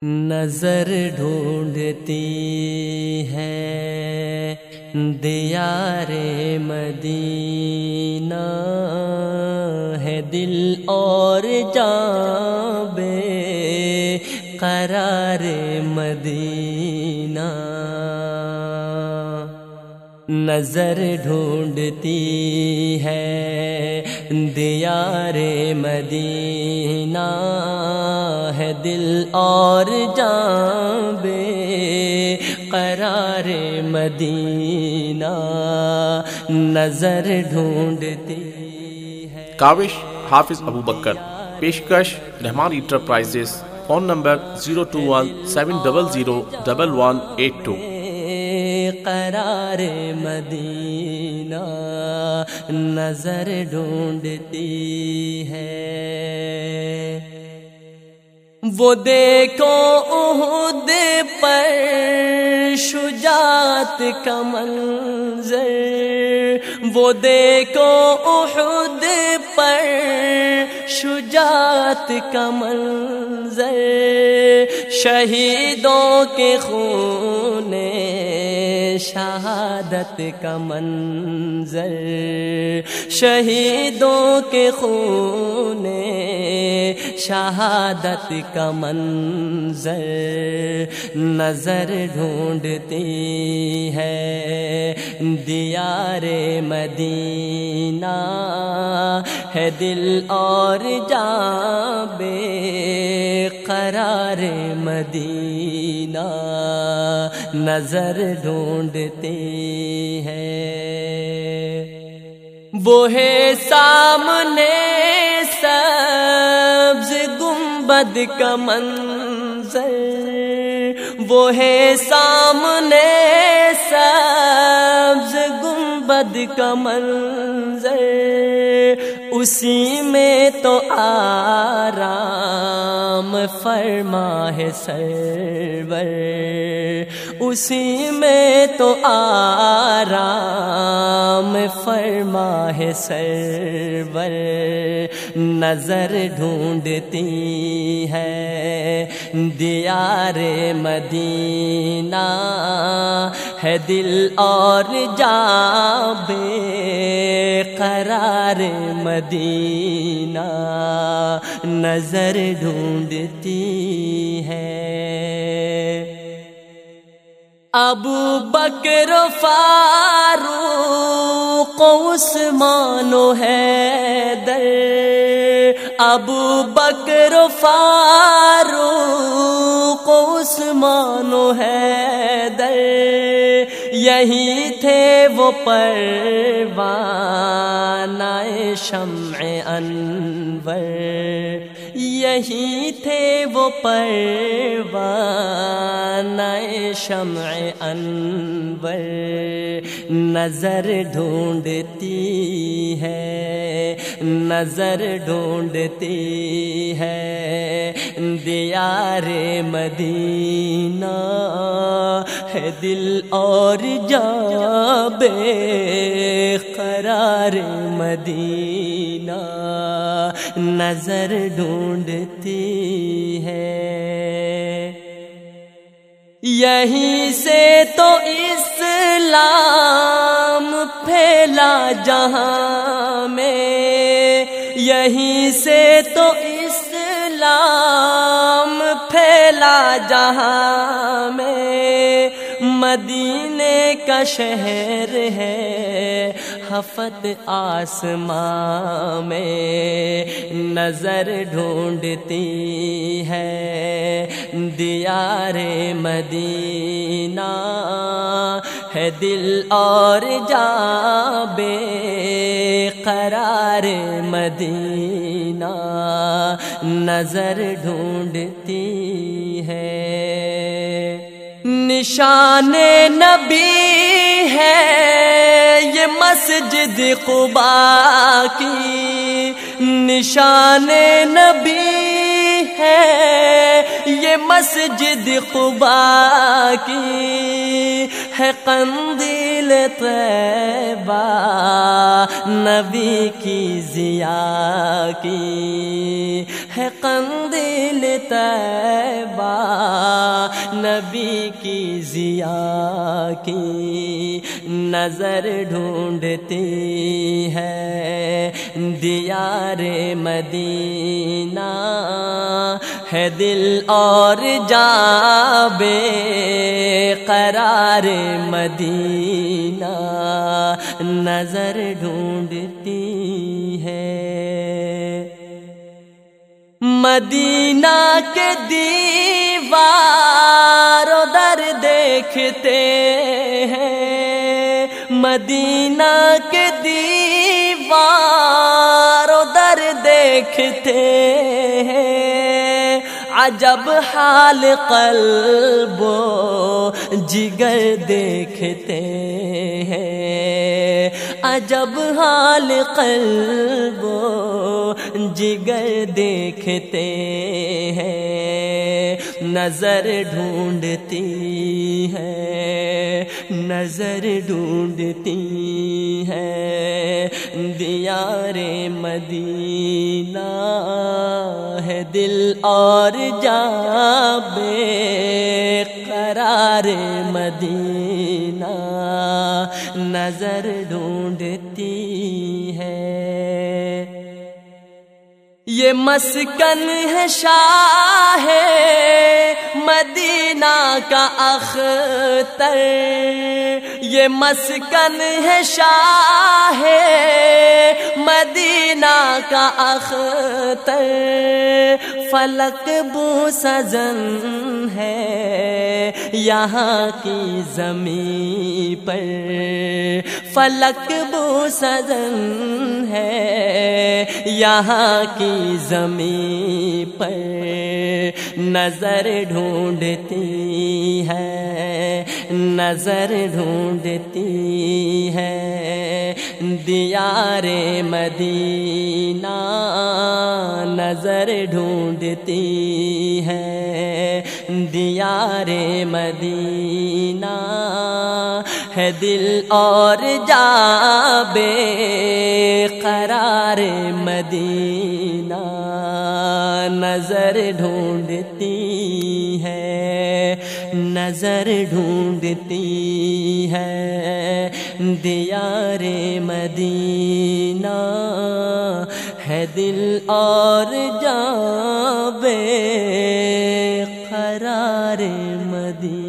نظر ڈھونڈتی ہے دیار مدینہ، ہے دل اور جاں بے قرار مدینہ۔ نظر ڈھونڈتی ہے دیار مدینہ، ہے دل اور جاں بے قرار مدینہ۔ نظر ڈھونڈتی ہے۔ کاوش حافظ ابو بکر، پیشکش رحمان انٹرپرائزز، فون نمبر 021-700-1182۔ قرار مدینہ نظر ڈھونڈتی ہے۔ وہ دیکھو احد پر شجاعت کا منظر، وہ دیکھو احد پر شجاعت کا منظر، شہیدوں کے خون شہادت کا منظر، شہیدوں کے خون شہادت کا منظر۔ نظر ڈھونڈتی ہے دیار مدینہ، ہے دل اور جاں بے قرار مدینہ۔ نظر ڈھونڈتی ہے۔ وہ ہے سامنے سبز گنبد کا منظر، وہ ہے سامنے سبز گنبد کا منظر، اسی میں تو آرام فرما ہے سرور، اسی میں تو آرام فرما ہے سرور۔ نظر ڈھونڈتی ہے دیار مدینہ، ہے دل اور جاں بے قرار مدینہ۔ نظر ڈھونڈتی ہے۔ ابو بکر فاروق عثمان و حیدر، ابو بکر فاروق عثمان و حیدر، یہی تھے وہ پروانہ شمع انور، یہی تھے وہ پروانہ شمع انور۔ نظر ڈھونڈتی ہے، نظر ڈھونڈتی ہے دیار مدینہ، ہے دل اور جاں بے قرار مدینہ۔ نظر ڈھونڈتی ہے۔ یہیں سے تو اسلام پھیلا جہاں میں، یہیں سے تو اسلام پھیلا جہاں میں، مدینے کا شہر ہے ہفت آسماں میں۔ نظر ڈھونڈتی ہے دیار مدینہ، ہے دل اور جاں بے قرار مدینہ۔ نظر ڈھونڈتی ہے۔ نشان نبی ہے یہ مسجد قباء کی، نشان نبی ہے یہ مسجد قباء کی، ہے قندیل طیبہ نبی کی ضیا کی ہے، قندیل طیبہ نبی کی ضیا کی نظر ڈھونڈتی ہے دیار مدینہ ہے دل اور جاں بے قرار مدینہ نظر ڈھونڈتی ہے۔ مدینہ کے دیوار در دیکھتے ہیں، مدینہ کے دیوار در دیکھتے ہیں، عجب حال قلب و جگر دیکھتے ہیں، عجب حال قلب و جگر دیکھتے ہیں، نظر ڈھونڈتی ہے، نظر ڈھونڈتی ہے دیار مدینہ ہے دل اور جاں بے قرار مدینہ نظر ڈھونڈتی ہے۔ یہ مسکن ہے شاہ مدینہ کا اختر، یہ مسکن ہے شاہ مدینہ کا اختر، فلک بو سزن ہے یہاں کی زمین پر، فلک بو سزن ہے یہاں کی زمین پر، نظر ڈھونڈتی ہے، نظر ڈھونڈتی ہے دیار مدینہ نظر ڈھونڈتی ہے دیار مدینہ ہے دل اور جاں بے قرار مدینہ نظر ڈھونڈتی ہے، نظر ڈھونڈتی ہے دیار مدینہ ہے دل اور جاں بے قرار مدینہ۔